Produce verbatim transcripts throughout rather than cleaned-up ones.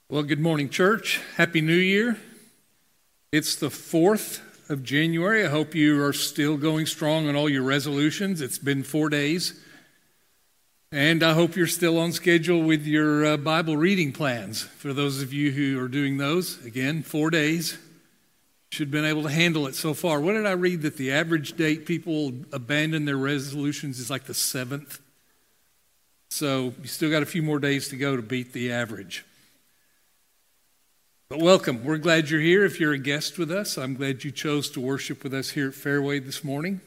Well, good morning, church. Happy New Year. It's the fourth of January. I hope you are still going strong on all your resolutions. It's been four days. And I hope you're still on schedule with your uh, Bible reading plans. For those of you who are doing those, again, four days. Should have been able to handle it so far. What did I read? That the average date people abandon their resolutions is like the seventh. So you still got a few more days to go to beat the average. But welcome. We're glad you're here. If you're a guest with us, I'm glad you chose to worship with us here at Fairway this morning.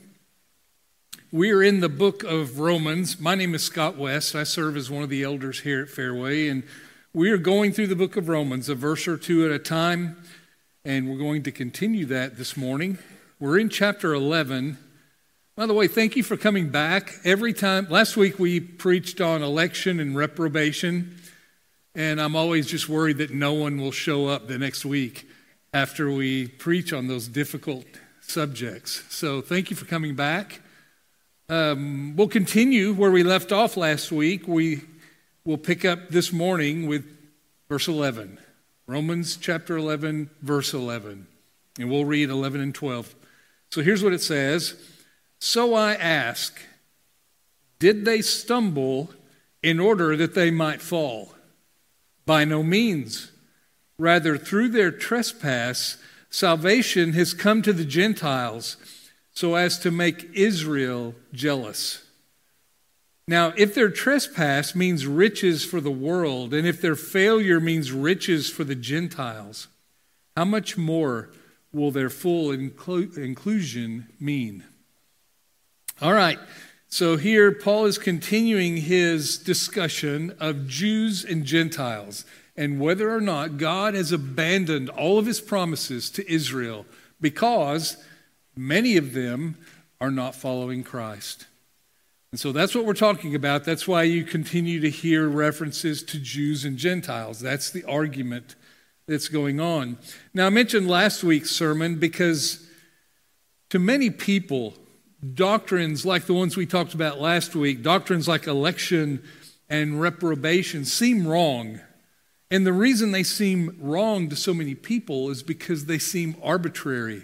We are in the book of Romans. My name is Scott West. I serve as one of the elders here at Fairway, and we are going through the book of Romans, a verse or two at a time, and we're going to continue that this morning. We're in chapter eleven. By the way, thank you for coming back. Every time, last week we preached on election and reprobation. And I'm always just worried that no one will show up the next week after we preach on those difficult subjects. So thank you for coming back. Um, we'll continue where we left off last week. We will pick up this morning with verse eleven. Romans chapter eleven, verse eleven. And we'll read eleven and twelve. So here's what it says. So I ask, did they stumble in order that they might fall? By no means. Rather, through their trespass, salvation has come to the Gentiles so as to make Israel jealous. Now, if their trespass means riches for the world, and if their failure means riches for the Gentiles, how much more will their full inclu- inclusion mean? All right. So here, Paul is continuing his discussion of Jews and Gentiles and whether or not God has abandoned all of his promises to Israel because many of them are not following Christ. And so that's what we're talking about. That's why you continue to hear references to Jews and Gentiles. That's the argument that's going on. Now, I mentioned last week's sermon because to many people, doctrines like the ones we talked about last week, doctrines like election and reprobation seem wrong. And the reason they seem wrong to so many people is because they seem arbitrary.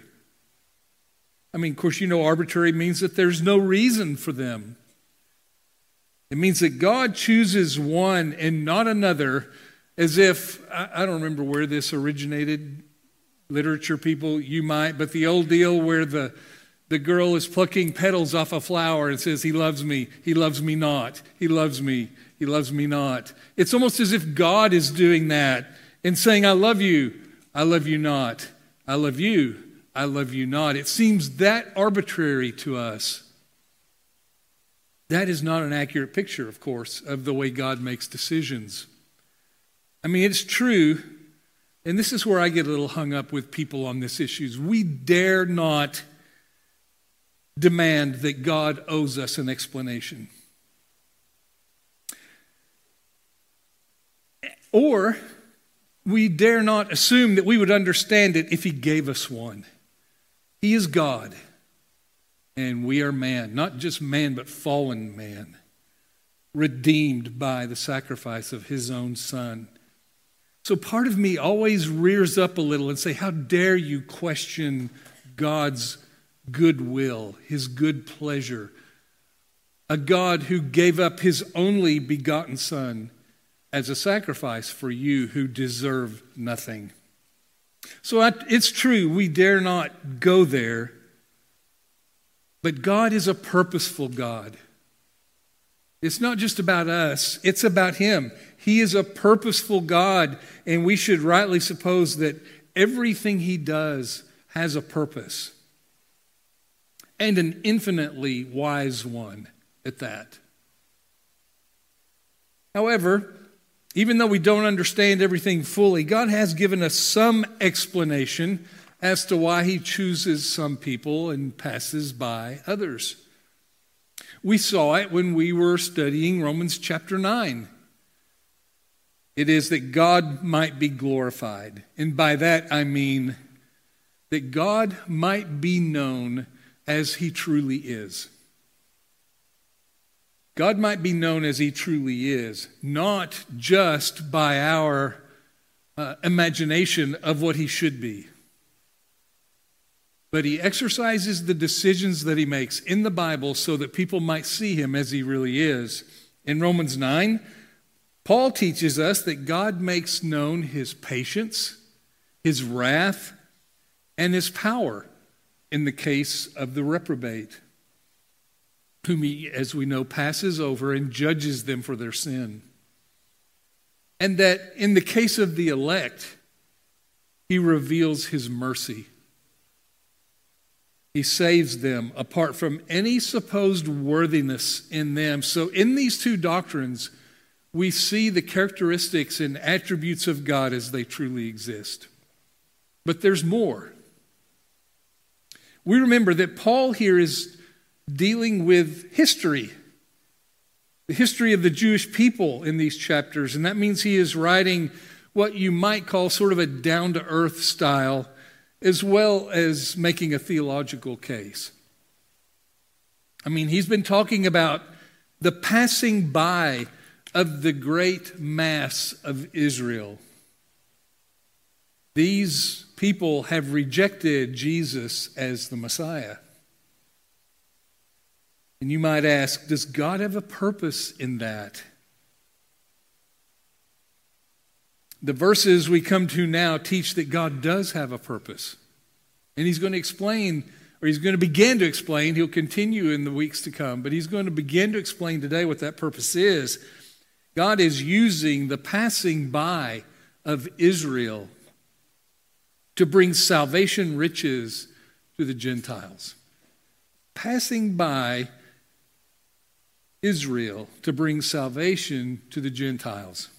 I mean, of course, you know, arbitrary means that there's no reason for them. It means that God chooses one and not another, as if, I don't remember where this originated, literature people, you might, but the old deal where the The girl is plucking petals off a flower and says, he loves me, he loves me not, he loves me, he loves me not. It's almost as if God is doing that and saying, I love you, I love you not, I love you, I love you not. It seems that arbitrary to us. That is not an accurate picture, of course, of the way God makes decisions. I mean, it's true, and this is where I get a little hung up with people on this issue. We dare not demand that God owes us an explanation. Or we dare not assume that we would understand it if he gave us one. He is God, and we are man, not just man, but fallen man, redeemed by the sacrifice of his own son. So part of me always rears up a little and say, how dare you question God's goodwill, his good pleasure, a God who gave up his only begotten son as a sacrifice for you who deserve nothing. So it's true, we dare not go there, but God is a purposeful God. It's not just about us, it's about him. He is a purposeful God, and we should rightly suppose that everything he does has a purpose. And an infinitely wise one at that. However, even though we don't understand everything fully, God has given us some explanation as to why he chooses some people and passes by others. We saw it when we were studying Romans chapter nine. It is that God might be glorified. And by that I mean that God might be known as he truly is. God might be known as he truly is, not just by our uh, imagination of what he should be. But he exercises the decisions that he makes in the Bible so that people might see him as he really is. In Romans nine, Paul teaches us that God makes known his patience, his wrath, and his power in the case of the reprobate, whom he, as we know, passes over and judges them for their sin. And that in the case of the elect, he reveals his mercy. He saves them apart from any supposed worthiness in them. So in these two doctrines, we see the characteristics and attributes of God as they truly exist. But there's more. We remember that Paul here is dealing with history, the history of the Jewish people in these chapters, and that means he is writing what you might call sort of a down-to-earth style, as well as making a theological case. I mean, he's been talking about the passing by of the great mass of Israel. These people have rejected Jesus as the Messiah. And you might ask, does God have a purpose in that? The verses we come to now teach that God does have a purpose. And he's going to explain, or he's going to begin to explain, he'll continue in the weeks to come, but he's going to begin to explain today what that purpose is. God is using the passing by of Israel to bring salvation riches to the Gentiles. Passing by Israel to bring salvation to the Gentiles.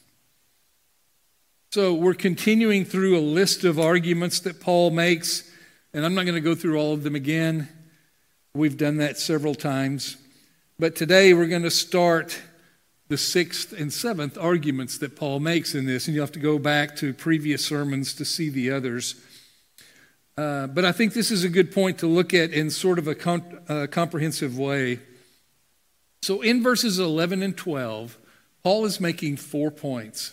So we're continuing through a list of arguments that Paul makes, and I'm not going to go through all of them again. We've done that several times. But today we're going to start the sixth and seventh arguments that Paul makes in this, and you'll have to go back to previous sermons to see the others. Uh, but I think this is a good point to look at in sort of a com- uh, comprehensive way. So in verses eleven and twelve, Paul is making four points.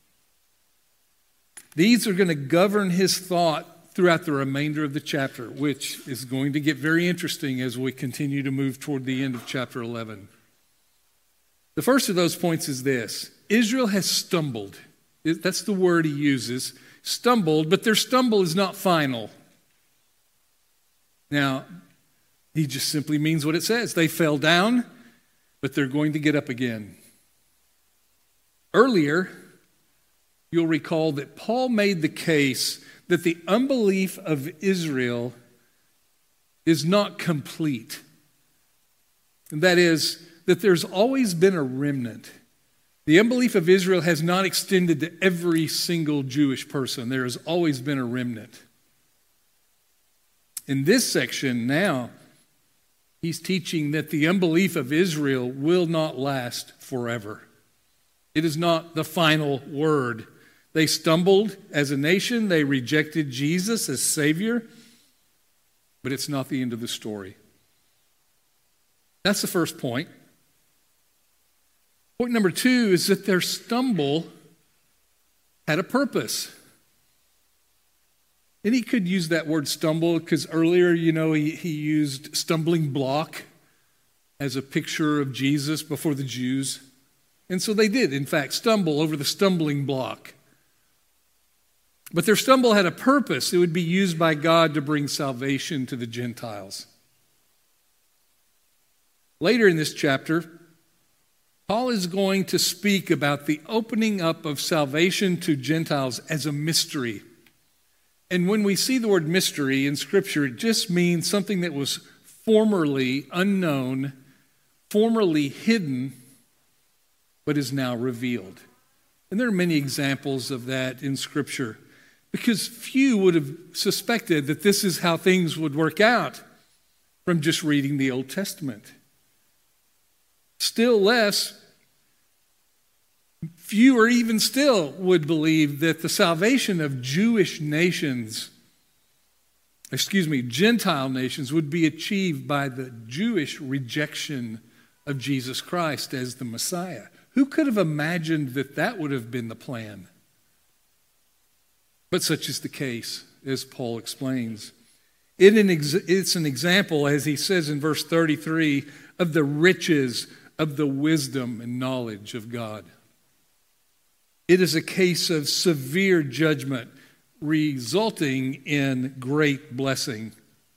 These are going to govern his thought throughout the remainder of the chapter, which is going to get very interesting as we continue to move toward the end of chapter eleven. The first of those points is this: Israel has stumbled. That's the word he uses, stumbled, but their stumble is not final. Now, he just simply means what it says. They fell down, but they're going to get up again. Earlier, you'll recall that Paul made the case that the unbelief of Israel is not complete. And that is, that there's always been a remnant. The unbelief of Israel has not extended to every single Jewish person. There has always been a remnant. In this section now, he's teaching that the unbelief of Israel will not last forever. It is not the final word. They stumbled as a nation. They rejected Jesus as Savior. But it's not the end of the story. That's the first point. Point number two is that their stumble had a purpose. And he could use that word stumble because earlier, you know, he, he used stumbling block as a picture of Jesus before the Jews. And so they did, in fact, stumble over the stumbling block. But their stumble had a purpose. It would be used by God to bring salvation to the Gentiles. Later in this chapter, Paul is going to speak about the opening up of salvation to Gentiles as a mystery. And when we see the word mystery in Scripture, it just means something that was formerly unknown, formerly hidden, but is now revealed. And there are many examples of that in Scripture, because few would have suspected that this is how things would work out from just reading the Old Testament. Still less, fewer even still would believe that the salvation of Jewish nations, excuse me, Gentile nations would be achieved by the Jewish rejection of Jesus Christ as the Messiah. Who could have imagined that that would have been the plan? But such is the case, as Paul explains. It an ex- it's an example, as he says in verse thirty-three, of the riches of the wisdom and knowledge of God. It is a case of severe judgment resulting in great blessing.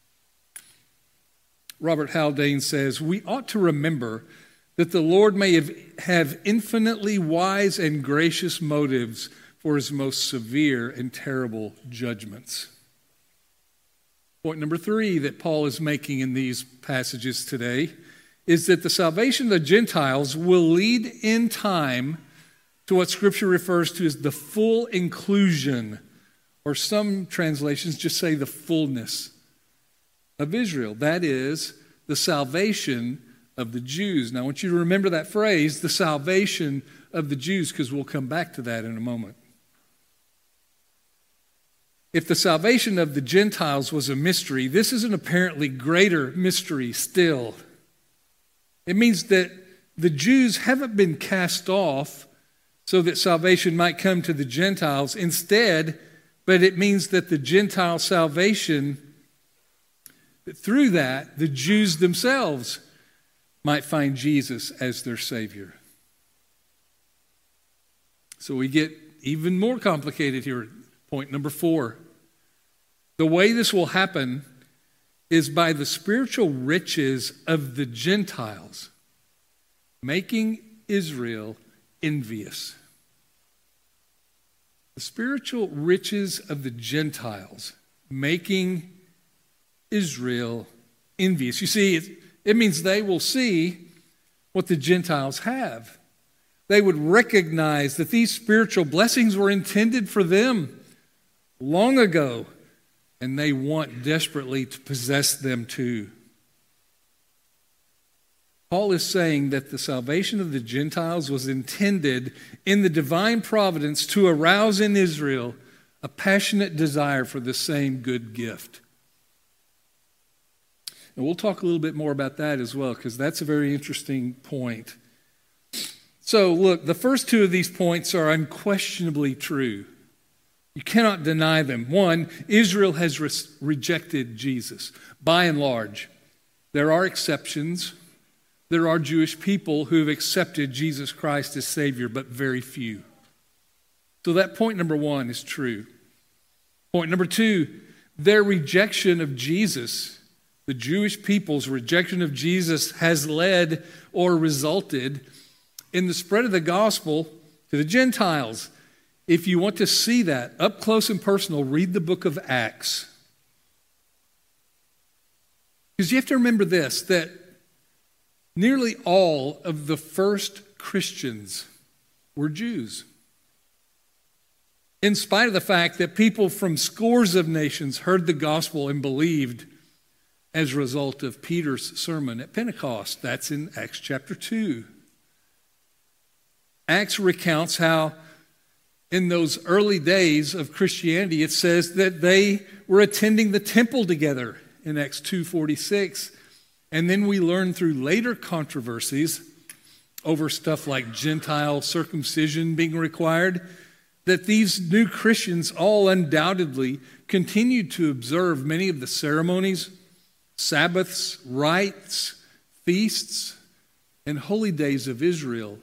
Robert Haldane says, "We ought to remember that the Lord may have, have infinitely wise and gracious motives for his most severe and terrible judgments." Point number three that Paul is making in these passages today is that the salvation of the Gentiles will lead in time to what Scripture refers to as the full inclusion, or some translations just say the fullness of Israel. That is, the salvation of the Jews. Now, I want you to remember that phrase, the salvation of the Jews, because we'll come back to that in a moment. If the salvation of the Gentiles was a mystery, this is an apparently greater mystery still. It means that the Jews haven't been cast off so that salvation might come to the Gentiles. Instead, but it means that the Gentile salvation, through that, the Jews themselves might find Jesus as their Savior. So we get even more complicated here. Point number four. The way this will happen is by the spiritual riches of the Gentiles, making Israel envious. The spiritual riches of the Gentiles, making Israel envious. You see, it, it means they will see what the Gentiles have. They would recognize that these spiritual blessings were intended for them long ago, and they want desperately to possess them too. Paul is saying that the salvation of the Gentiles was intended in the divine providence to arouse in Israel a passionate desire for the same good gift. And we'll talk a little bit more about that as well, because that's a very interesting point. So, look, the first two of these points are unquestionably true. You cannot deny them. One, Israel has re- rejected Jesus. By and large, there are exceptions. There are Jewish people who have accepted Jesus Christ as Savior, but very few. So that point number one is true. Point number two, their rejection of Jesus, the Jewish people's rejection of Jesus, has led or resulted in the spread of the gospel to the Gentiles. If you want to see that up close and personal, read the book of Acts. Because you have to remember this, that nearly all of the first Christians were Jews. In spite of the fact that people from scores of nations heard the gospel and believed as a result of Peter's sermon at Pentecost. That's in Acts chapter two. Acts recounts how in those early days of Christianity, it says that they were attending the temple together in Acts two forty-six. And then we learn through later controversies over stuff like Gentile circumcision being required, that these new Christians all undoubtedly continued to observe many of the ceremonies, Sabbaths, rites, feasts, and holy days of Israel.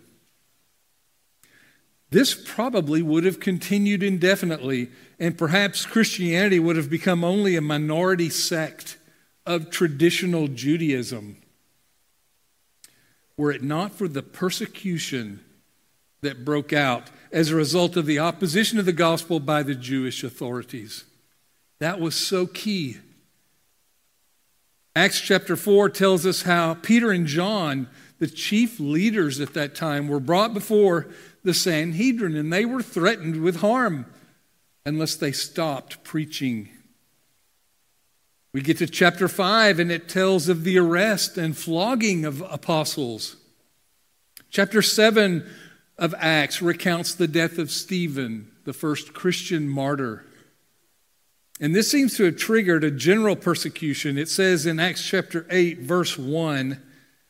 This probably would have continued indefinitely, and perhaps Christianity would have become only a minority sect of traditional Judaism, were it not for the persecution that broke out as a result of the opposition of the gospel by the Jewish authorities. That was so key. Acts chapter four tells us how Peter and John, the chief leaders at that time, were brought before the Sanhedrin, and they were threatened with harm unless they stopped preaching. We get to chapter five, and it tells of the arrest and flogging of apostles. Chapter seven of Acts recounts the death of Stephen, the first Christian martyr. And this seems to have triggered a general persecution. It says in Acts chapter eight, verse one,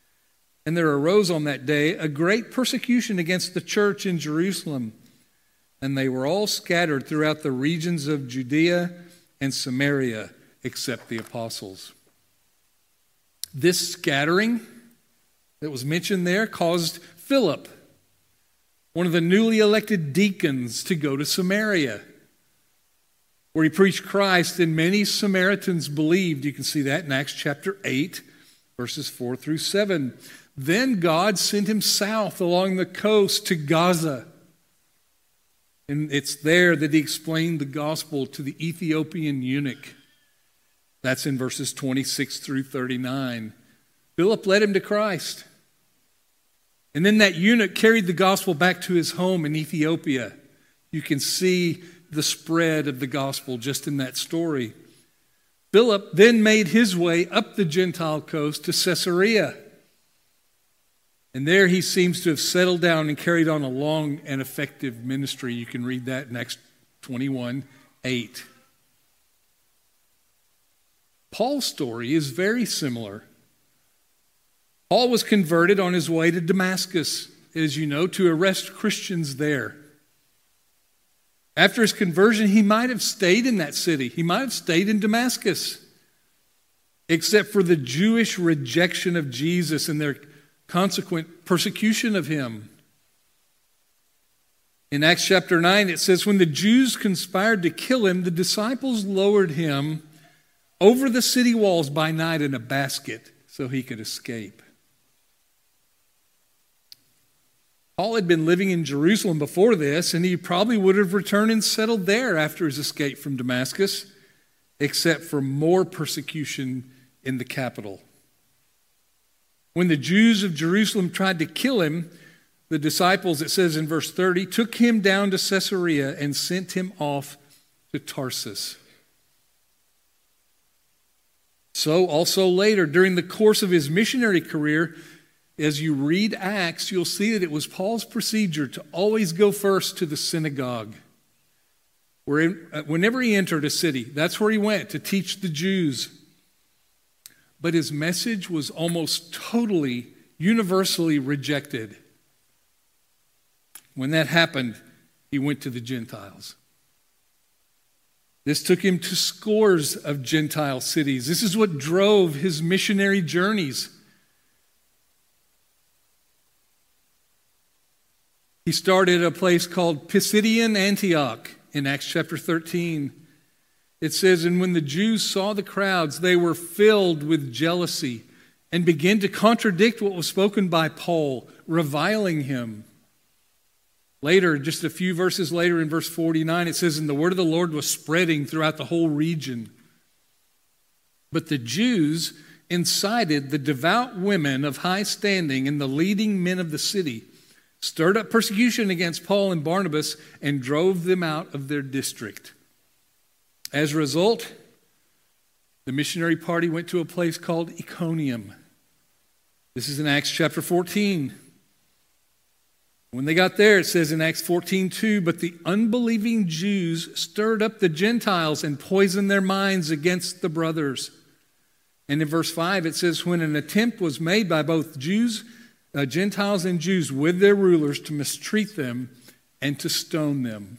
"And there arose on that day a great persecution against the church in Jerusalem. and they were all scattered throughout the regions of Judea and Samaria, except the apostles. This scattering that was mentioned there caused Philip, one of the newly elected deacons, to go to Samaria, where he preached Christ, and many Samaritans believed. You can see that in Acts chapter eight, verses four through seven. Then God sent him south along the coast to Gaza. And it's there that he explained the gospel to the Ethiopian eunuch. That's in verses twenty-six through thirty-nine. Philip led him to Christ. And then that eunuch carried the gospel back to his home in Ethiopia. You can see the spread of the gospel just in that story. Philip then made his way up the Gentile coast to Caesarea. And there he seems to have settled down and carried on a long and effective ministry. You can read that in Acts twenty-one eight. Paul's story is very similar. Paul was converted on his way to Damascus, as you know, to arrest Christians there. After his conversion, he might have stayed in that city. He might have stayed in Damascus, except for the Jewish rejection of Jesus and their consequent persecution of him. In Acts chapter nine, it says, when the Jews conspired to kill him, the disciples lowered him over the city walls by night in a basket so he could escape. Paul had been living in Jerusalem before this, and he probably would have returned and settled there after his escape from Damascus, except for more persecution in the capital. When the Jews of Jerusalem tried to kill him, the disciples, it says in verse thirty, took him down to Caesarea and sent him off to Tarsus. So also later, during the course of his missionary career, as you read Acts, you'll see that it was Paul's procedure to always go first to the synagogue. Where, whenever he entered a city, that's where he went to teach the Jews. But his message was almost totally, universally rejected. When that happened, he went to the Gentiles. This took him to scores of Gentile cities. This is what drove his missionary journeys. He started at a place called Pisidian Antioch in Acts chapter thirteen. It says, and when the Jews saw the crowds, they were filled with jealousy and began to contradict what was spoken by Paul, reviling him. Later, just a few verses later in verse forty-nine, it says, and the word of the Lord was spreading throughout the whole region. But the Jews incited the devout women of high standing and the leading men of the city, stirred up persecution against Paul and Barnabas, and drove them out of their district. As a result, the missionary party went to a place called Iconium. This is in Acts chapter fourteen. When they got there, it says in Acts fourteen two, but the unbelieving Jews stirred up the Gentiles and poisoned their minds against the brothers. And in verse five, it says, when an attempt was made by both Jews, uh, Gentiles and Jews with their rulers to mistreat them and to stone them.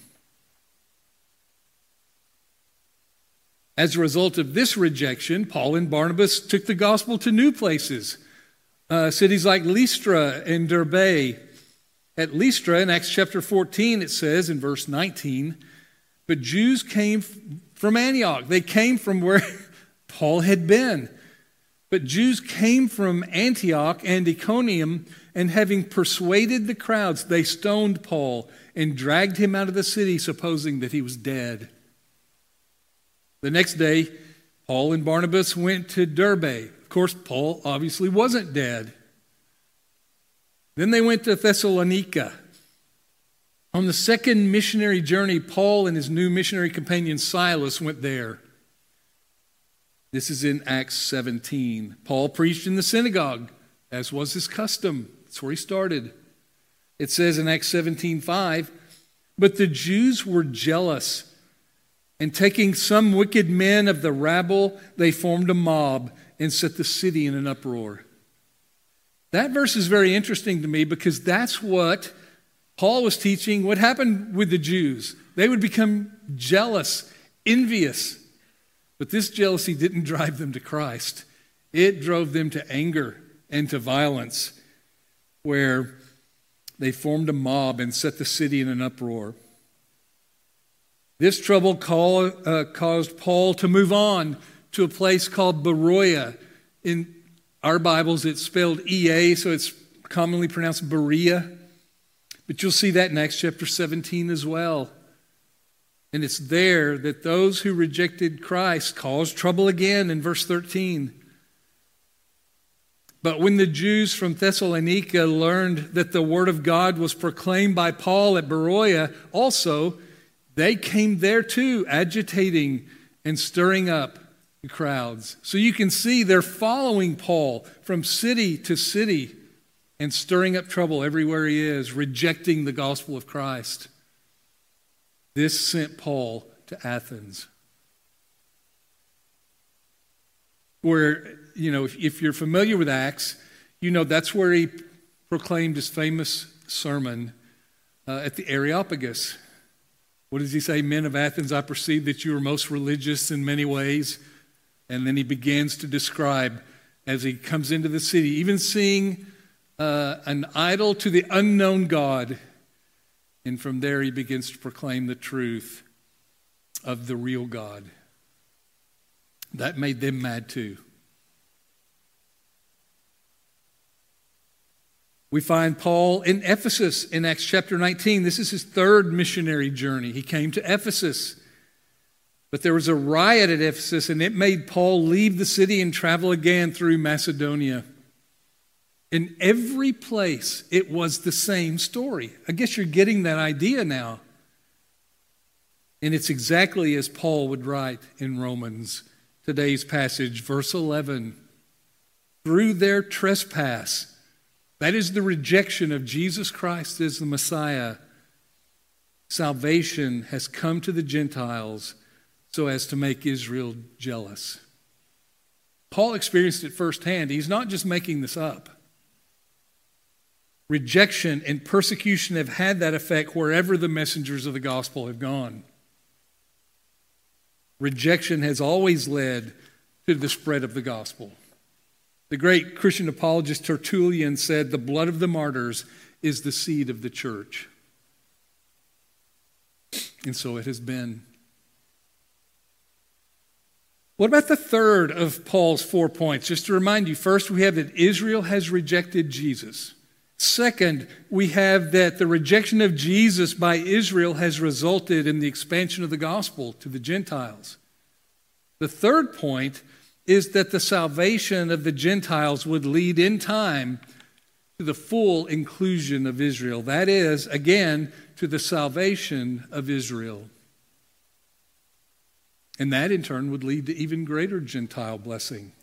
As a result of this rejection, Paul and Barnabas took the gospel to new places, uh, cities like Lystra and Derbe. At Lystra, in Acts chapter fourteen, it says in verse nineteen, but Jews came from Antioch. They came from where Paul had been. But Jews came from Antioch and Iconium, and having persuaded the crowds, they stoned Paul and dragged him out of the city, supposing that he was dead. The next day, Paul and Barnabas went to Derbe. Of course, Paul obviously wasn't dead. Then they went to Thessalonica. On the second missionary journey, Paul and his new missionary companion Silas went there. This is in Acts seventeen. Paul preached in the synagogue, as was his custom. That's where he started. It says in Acts seventeen five, but the Jews were jealous, and taking some wicked men of the rabble, they formed a mob and set the city in an uproar. That verse is very interesting to me because that's what Paul was teaching what happened with the Jews. They would become jealous, envious. But this jealousy didn't drive them to Christ. It drove them to anger and to violence, where they formed a mob and set the city in an uproar. This trouble call, uh, caused Paul to move on to a place called Beroia. In our Bibles, it's spelled E A, so it's commonly pronounced Berea. But you'll see that in Acts chapter seventeen as well. And it's there that those who rejected Christ caused trouble again in verse thirteen. But when the Jews from Thessalonica learned that the word of God was proclaimed by Paul at Beroia also, they came there too, agitating and stirring up the crowds. So you can see they're following Paul from city to city and stirring up trouble everywhere he is, rejecting the gospel of Christ. This sent Paul to Athens, where, you know, if, if you're familiar with Acts, you know that's where he proclaimed his famous sermon uh, at the Areopagus. What does he say? Men of Athens, I perceive that you are most religious in many ways. And then he begins to describe, as he comes into the city, even seeing uh, an idol to the unknown God. And from there he begins to proclaim the truth of the real God. That made them mad too. We find Paul in Ephesus in Acts chapter nineteen. This is his third missionary journey. He came to Ephesus. But there was a riot at Ephesus, and it made Paul leave the city and travel again through Macedonia. In every place, it was the same story. I guess you're getting that idea now. And it's exactly as Paul would write in Romans, today's passage, verse eleven. Through their trespass, that is the rejection of Jesus Christ as the Messiah, salvation has come to the Gentiles so as to make Israel jealous. Paul experienced it firsthand. He's not just making this up. Rejection and persecution have had that effect wherever the messengers of the gospel have gone. Rejection has always led to the spread of the gospel. The great Christian apologist Tertullian said, the blood of the martyrs is the seed of the church. And so it has been. What about the third of Paul's four points? Just to remind you, first we have that Israel has rejected Jesus. Second, we have that the rejection of Jesus by Israel has resulted in the expansion of the gospel to the Gentiles. The third point is that the salvation of the Gentiles would lead in time to the full inclusion of Israel. That is, again, to the salvation of Israel. And that in turn would lead to even greater Gentile blessing.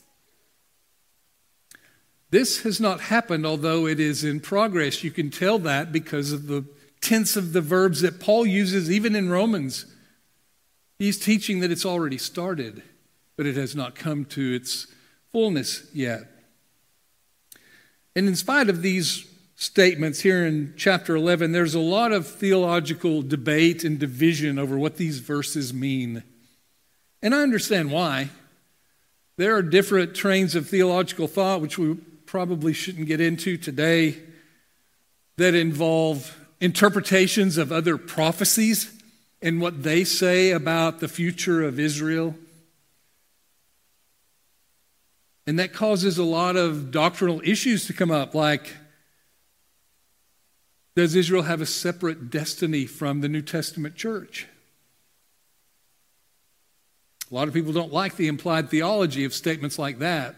This has not happened, although it is in progress. You can tell that because of the tense of the verbs that Paul uses even in Romans. He's teaching that it's already started, but it has not come to its fullness yet. And in spite of these statements here in chapter eleven, there's a lot of theological debate and division over what these verses mean. And I understand why. There are different trains of theological thought, which we probably shouldn't get into today, that involve interpretations of other prophecies and what they say about the future of Israel. And that causes a lot of doctrinal issues to come up, like, does Israel have a separate destiny from the New Testament church? A lot of people don't like the implied theology of statements like that.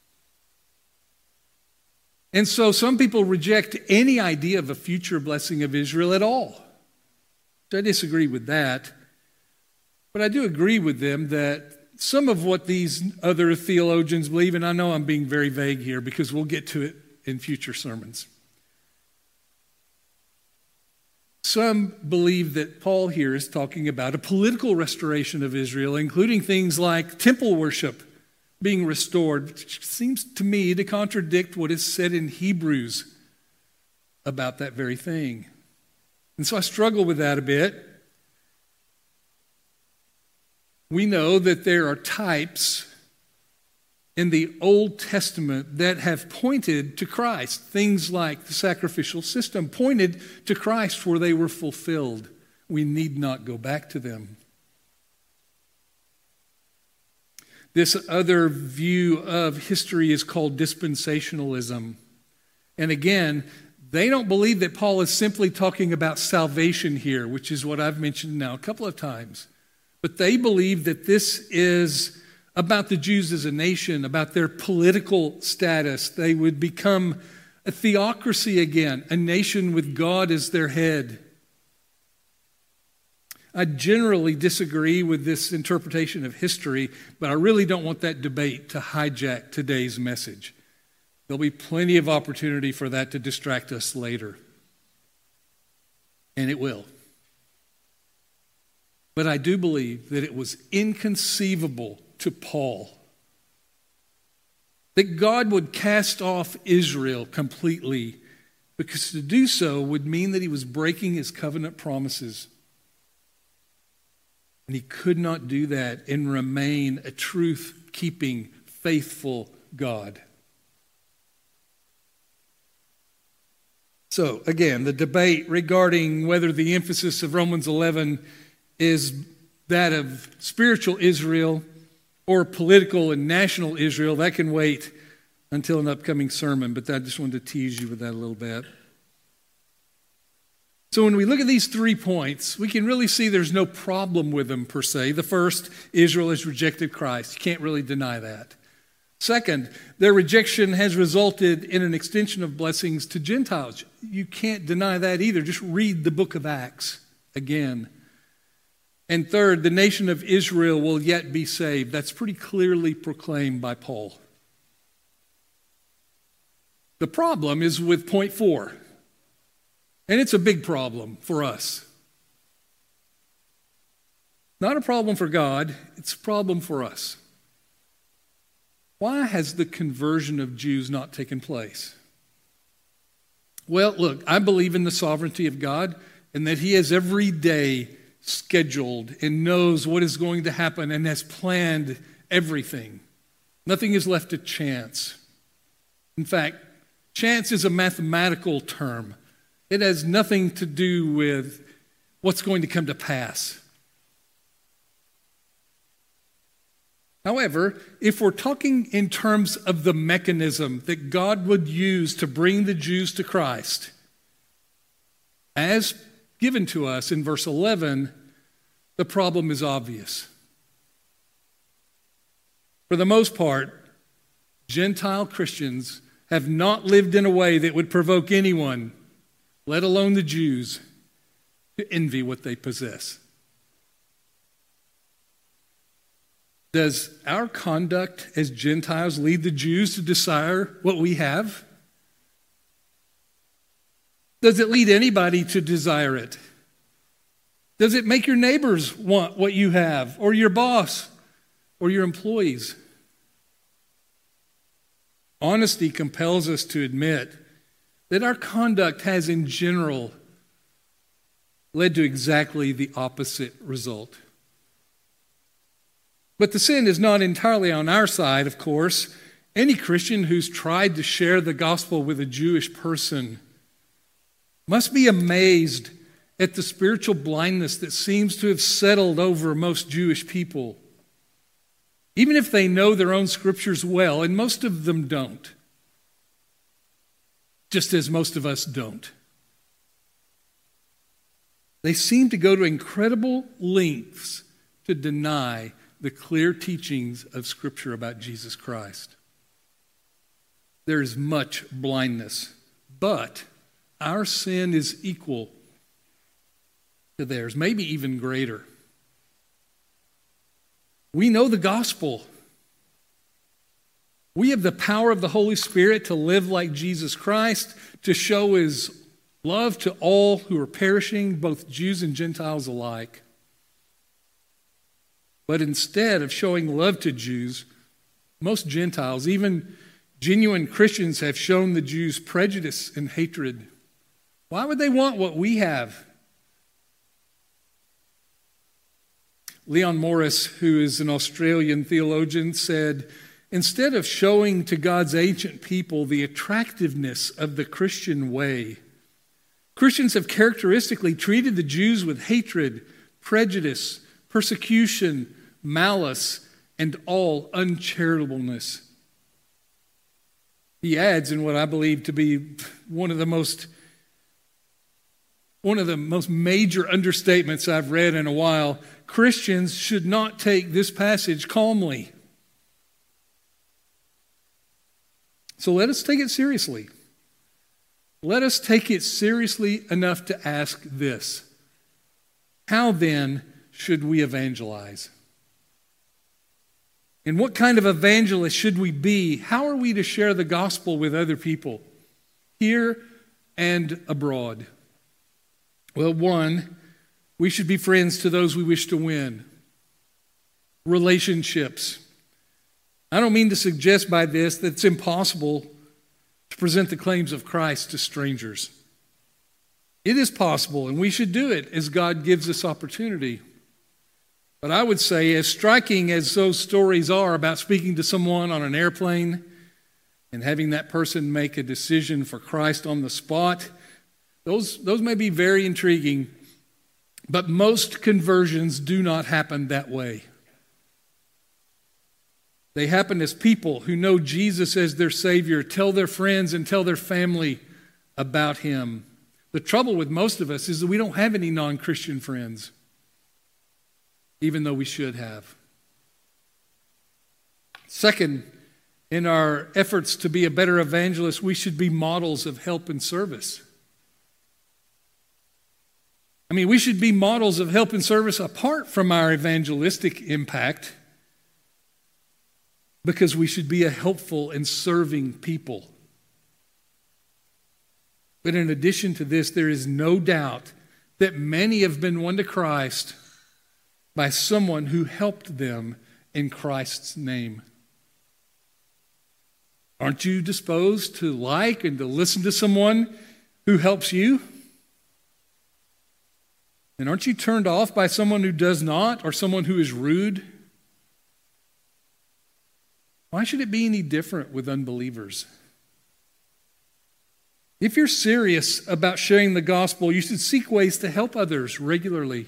And so some people reject any idea of a future blessing of Israel at all. I disagree with that. But I do agree with them that some of what these other theologians believe, and I know I'm being very vague here because we'll get to it in future sermons. Some believe that Paul here is talking about a political restoration of Israel, including things like temple worship being restored, which seems to me to contradict what is said in Hebrews about that very thing. And so I struggle with that a bit. We know that there are types in the Old Testament that have pointed to Christ. Things like the sacrificial system pointed to Christ where they were fulfilled. We need not go back to them. This other view of history is called dispensationalism. And again, they don't believe that Paul is simply talking about salvation here, which is what I've mentioned now a couple of times. But they believe that this is about the Jews as a nation, about their political status. They would become a theocracy again, a nation with God as their head. I generally disagree with this interpretation of history, but I really don't want that debate to hijack today's message. There'll be plenty of opportunity for that to distract us later. And it will. But I do believe that it was inconceivable to Paul that God would cast off Israel completely, because to do so would mean that he was breaking his covenant promises. And he could not do that and remain a truth-keeping, faithful God. So, again, the debate regarding whether the emphasis of Romans eleven is that of spiritual Israel or political and national Israel, that can wait until an upcoming sermon, but I just wanted to tease you with that a little bit. So when we look at these three points, we can really see there's no problem with them per se. The first, Israel has rejected Christ. You can't really deny that. Second, their rejection has resulted in an extension of blessings to Gentiles. You can't deny that either. Just read the book of Acts again. And third, the nation of Israel will yet be saved. That's pretty clearly proclaimed by Paul. The problem is with point four. And it's a big problem for us. Not a problem for God, it's a problem for us. Why has the conversion of Jews not taken place? Well, look, I believe in the sovereignty of God and that he has every day scheduled and knows what is going to happen and has planned everything. Nothing is left to chance. In fact, chance is a mathematical term. It has nothing to do with what's going to come to pass. However, if we're talking in terms of the mechanism that God would use to bring the Jews to Christ, as given to us in verse eleven, the problem is obvious. For the most part, Gentile Christians have not lived in a way that would provoke anyone, let alone the Jews, to envy what they possess. Does our conduct as Gentiles lead the Jews to desire what we have? Does it lead anybody to desire it? Does it make your neighbors want what you have, or your boss, or your employees? Honesty compels us to admit that our conduct has in general led to exactly the opposite result. But the sin is not entirely on our side, of course. Any Christian who's tried to share the gospel with a Jewish person must be amazed at the spiritual blindness that seems to have settled over most Jewish people. Even if they know their own scriptures well, and most of them don't. Just as most of us don't. They seem to go to incredible lengths to deny the clear teachings of Scripture about Jesus Christ. There is much blindness, but our sin is equal to theirs, maybe even greater. We know the gospel. We have the power of the Holy Spirit to live like Jesus Christ, to show his love to all who are perishing, both Jews and Gentiles alike. But instead of showing love to Jews, most Gentiles, even genuine Christians, have shown the Jews prejudice and hatred. Why would they want what we have Leon Morris, who is an Australian theologian, said, "Instead of showing to God's ancient people the attractiveness of the Christian way, Christians have characteristically treated the Jews with hatred, prejudice, persecution, malice, and all uncharitableness." He adds in what I believe to be one of the most one of the most major understatements I've read in a while, Christians should not take this passage calmly. So let us take it seriously. Let us take it seriously enough to ask this: how then should we evangelize? And what kind of evangelist should we be? How are we to share the gospel with other people, here and abroad? Well, one, we should be friends to those we wish to win. Relationships. I don't mean to suggest by this that it's impossible to present the claims of Christ to strangers. It is possible, and we should do it as God gives us opportunity. But I would say, as striking as those stories are about speaking to someone on an airplane and having that person make a decision for Christ on the spot, those, those may be very intriguing, but most conversions do not happen that way. They happen as people who know Jesus as their Savior, tell their friends and tell their family about Him. The trouble with most of us is that we don't have any non-Christian friends, even though we should have. Second, in our efforts to be a better evangelist, we should be models of help and service. I mean, we should be models of help and service apart from our evangelistic impact, because we should be a helpful and serving people. But in addition to this, there is no doubt that many have been won to Christ by someone who helped them in Christ's name. Aren't you disposed to like and to listen to someone who helps you? And aren't you turned off by someone who does not, or someone who is rude? Why should it be any different with unbelievers? If you're serious about sharing the gospel, you should seek ways to help others regularly.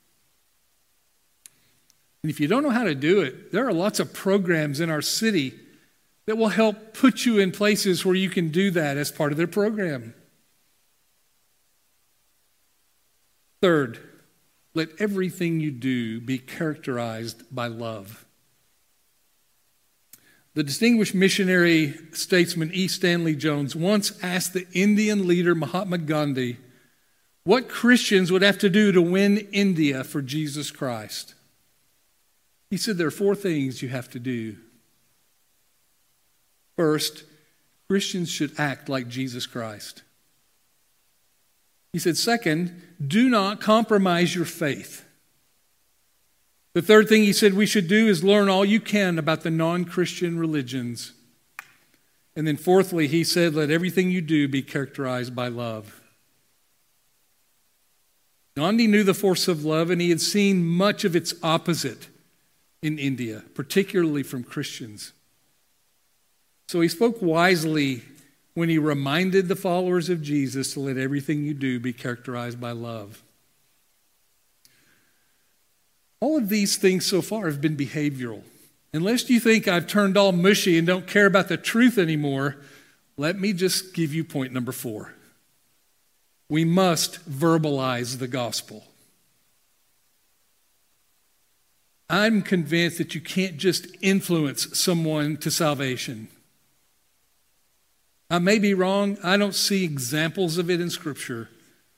And if you don't know how to do it, there are lots of programs in our city that will help put you in places where you can do that as part of their program. Third, let everything you do be characterized by love. The distinguished missionary statesman E. Stanley Jones once asked the Indian leader Mahatma Gandhi what Christians would have to do to win India for Jesus Christ. He said there are four things you have to do. First, Christians should act like Jesus Christ. He said, second, do not compromise your faith. The third thing he said we should do is learn all you can about the non-Christian religions. And then fourthly, he said, let everything you do be characterized by love. Gandhi knew the force of love, and he had seen much of its opposite in India, particularly from Christians. So he spoke wisely when he reminded the followers of Jesus to let everything you do be characterized by love. All of these things so far have been behavioral. Unless you think I've turned all mushy and don't care about the truth anymore, let me just give you point number four. We must verbalize the gospel. I'm convinced that you can't just influence someone to salvation. I may be wrong. I don't see examples of it in Scripture.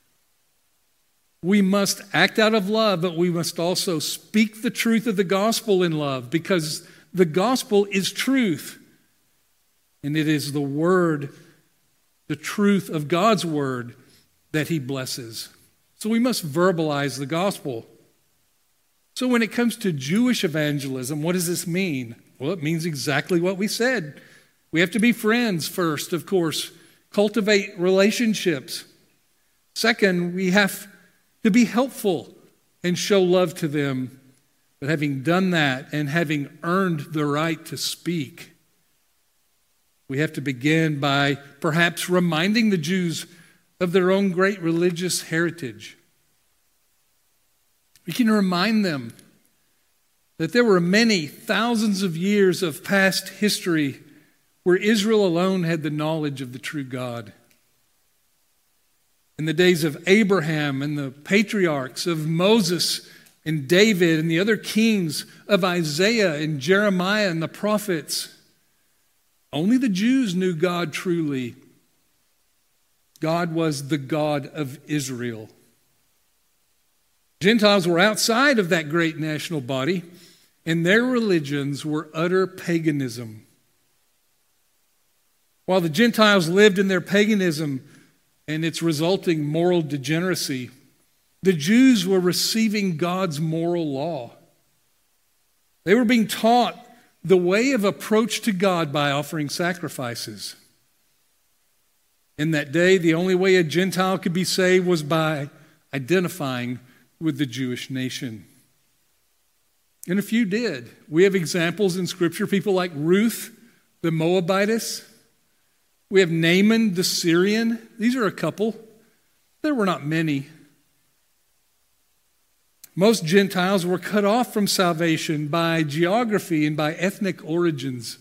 We must act out of love, but we must also speak the truth of the gospel in love, because the gospel is truth. And it is the word, the truth of God's word, that He blesses. So we must verbalize the gospel. So when it comes to Jewish evangelism, what does this mean? Well, it means exactly what we said. We have to be friends first, of course. Cultivate relationships. Second, we have to be helpful and show love to them. But having done that and having earned the right to speak, we have to begin by perhaps reminding the Jews of their own great religious heritage. We can remind them that there were many thousands of years of past history where Israel alone had the knowledge of the true God. In the days of Abraham and the patriarchs, of Moses and David and the other kings, of Isaiah and Jeremiah and the prophets, only the Jews knew God truly. God was the God of Israel. Gentiles were outside of that great national body, and their religions were utter paganism. While the Gentiles lived in their paganism and its resulting moral degeneracy, the Jews were receiving God's moral law. They were being taught the way of approach to God by offering sacrifices. In that day, the only way a Gentile could be saved was by identifying with the Jewish nation. And a few did. We have examples in Scripture, people like Ruth, the Moabitess. We have Naaman, the Syrian. These are a couple. There were not many. Most Gentiles were cut off from salvation by geography and by ethnic origins.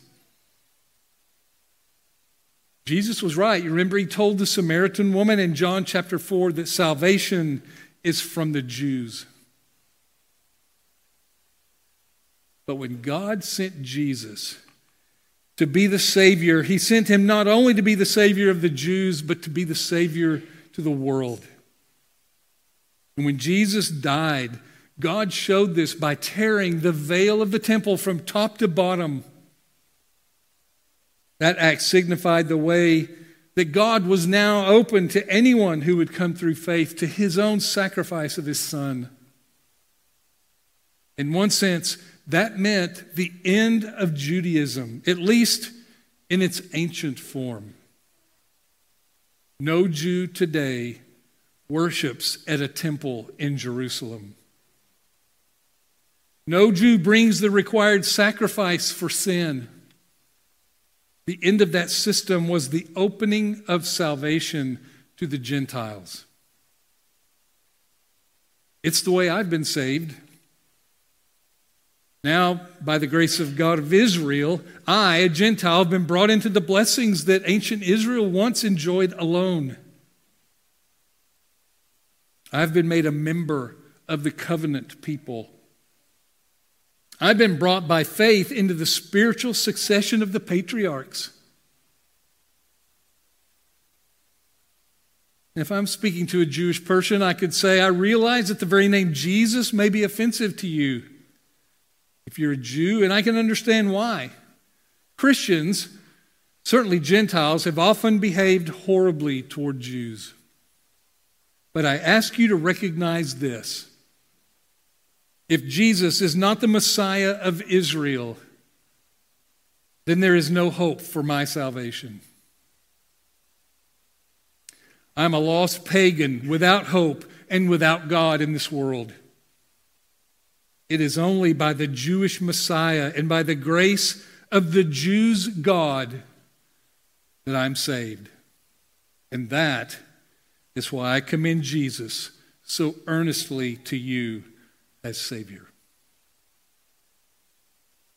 Jesus was right. You remember he told the Samaritan woman in John chapter four that salvation is from the Jews. But when God sent Jesus to be the Savior, he sent him not only to be the Savior of the Jews, but to be the Savior to the world. And when Jesus died, God showed this by tearing the veil of the temple from top to bottom. That act signified the way that God was now open to anyone who would come through faith to his own sacrifice of his Son. In one sense, that meant the end of Judaism, at least in its ancient form. No Jew today worships at a temple in Jerusalem. No Jew brings the required sacrifice for sin. The end of that system was the opening of salvation to the Gentiles. It's the way I've been saved. Now, by the grace of God of Israel, I, a Gentile, have been brought into the blessings that ancient Israel once enjoyed alone. I've been made a member of the covenant people. I've been brought by faith into the spiritual succession of the patriarchs. If I'm speaking to a Jewish person, I could say, I realize that the very name Jesus may be offensive to you if you're a Jew, and I can understand why. Christians, certainly Gentiles, have often behaved horribly toward Jews. But I ask you to recognize this. If Jesus is not the Messiah of Israel, then there is no hope for my salvation. I'm a lost pagan without hope and without God in this world. It is only by the Jewish Messiah and by the grace of the Jews' God that I'm saved. And that is why I commend Jesus so earnestly to you as Savior.